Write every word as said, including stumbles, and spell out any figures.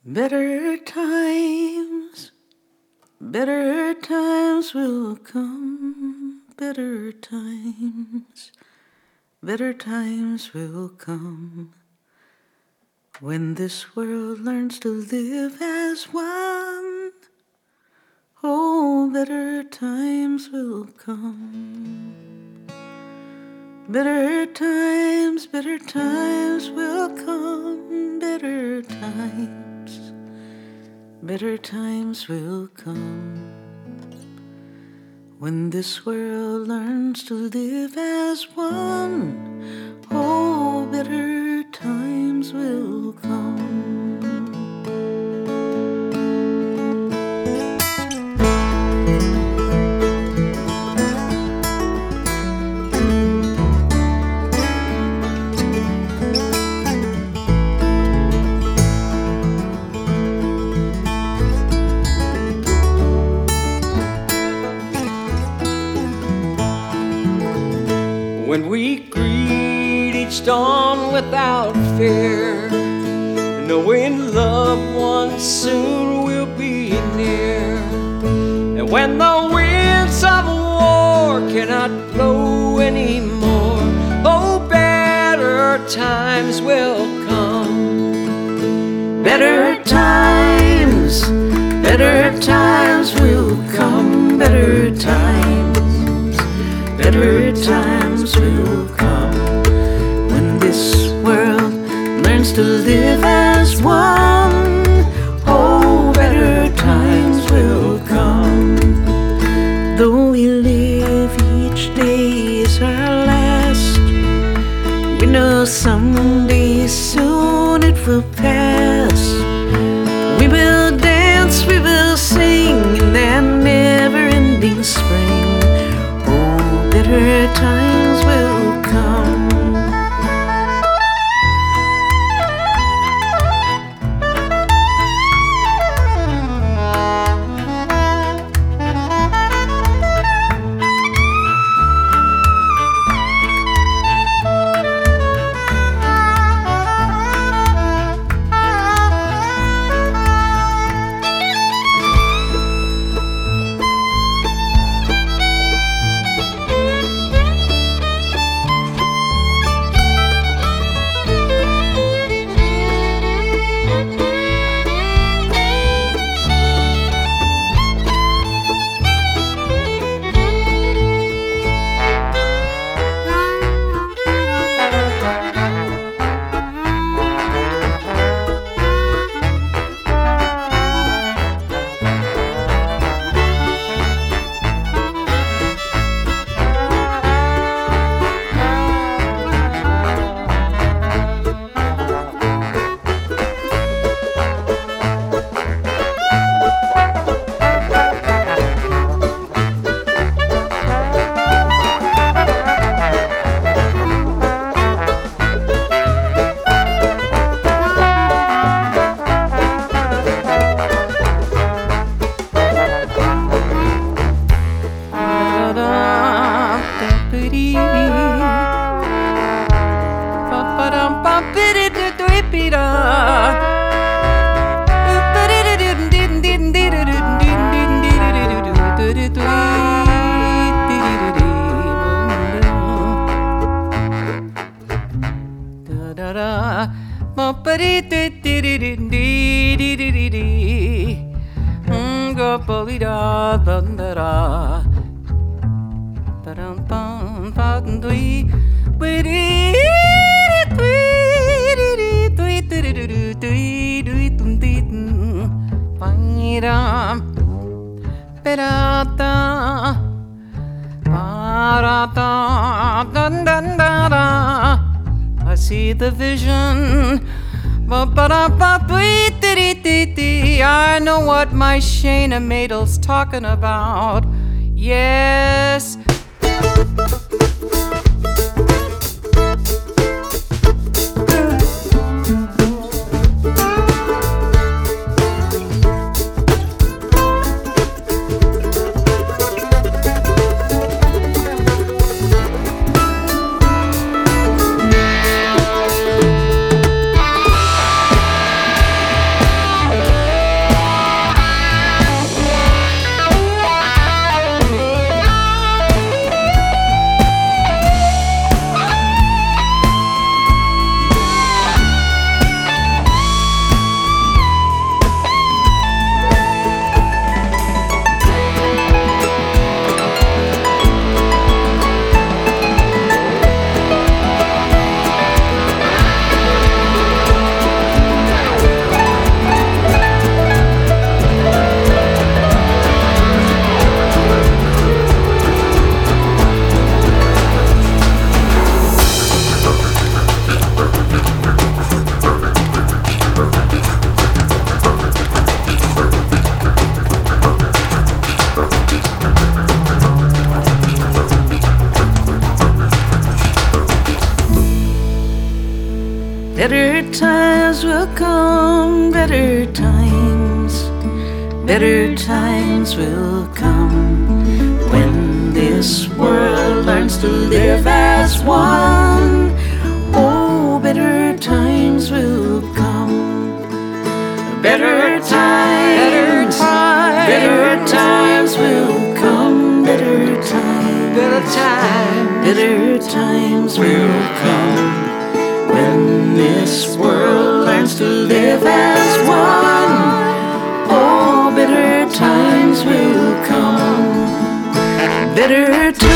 Better times, better times will come. Better times, better times will come. When this world learns to live as one, oh, better times will come. Better times, better times will come. Better times, better times will come. When this world learns to live as one, oh, better times will come. When we greet each dawn without fear, knowing loved ones soon will be near. And when the winds of war cannot blow anymore, oh, better times will come. Better times, better times will come. Better times, better times will come. When this world learns to live as one, oh, better times will come. Though we live each day is our last, we know someday soon it will pass. We will dance, we will sing in that never-ending spring. Oh, better times will come. I see the vision. I know what my Shana Madel's talking about. Yes. will come, better times, better times will come when this world learns to live as one. Oh, better times will come, better times, Better times. better times will come, better times, Better times. better times will come when this world learns to live as one. Oh, better times will come, better times.